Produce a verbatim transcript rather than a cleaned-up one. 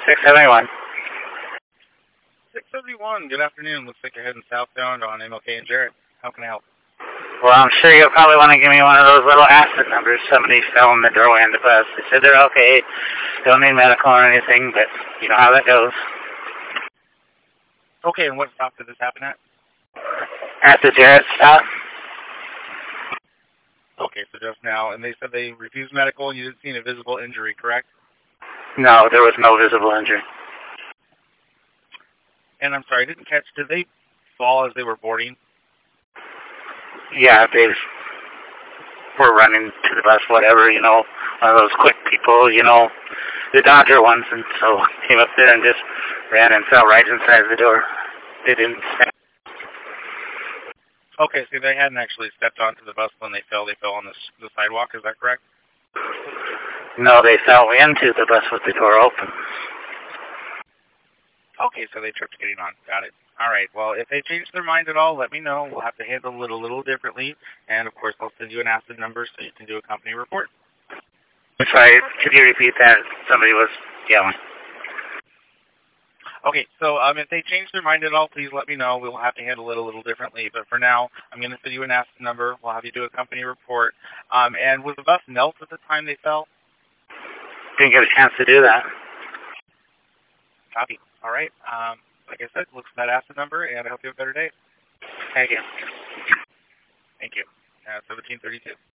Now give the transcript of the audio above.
six seventy-one. six seventy-one, good afternoon. Looks like you're heading southbound on M L K and Jarrett. How can I help? Well, I'm sure you'll probably want to give me one of those little acid numbers. Somebody fell in the doorway on the bus. They said they're okay, don't need medical or anything, but you know how that goes. Okay, and what stop did this happen at? At the Jarrett stop. Okay, so just now, and they said they refused medical and you didn't see any visible injury, correct? No, there was no visible injury. And I'm sorry, I didn't catch, did they fall as they were boarding? Yeah, they were running to the bus, whatever, you know, one of those quick people, you know, the Dodger ones, and so came up there and just ran and fell right inside the door. They didn't stand. Okay, so they hadn't actually stepped onto the bus when they fell. They fell on the, the sidewalk, is that correct? No, they fell into the bus with the door open. Okay, so they tripped getting on. Got it. All right, well, if they change their mind at all, let me know. We'll have to handle it a little differently. And, of course, I'll send you an acid number so you can do a company report. I'm sorry, could you repeat that? Somebody was yelling. Okay, so um, if they change their mind at all, please let me know. We'll have to handle it a little differently. But for now, I'm going to send you an acid number. We'll have you do a company report. Um, and was the bus knelt at the time they fell? Didn't get a chance to do that. Copy. All right. Um, like I said, look for that acid number, and I hope you have a better day. Thank you. Thank you. Uh, seventeen thirty-two.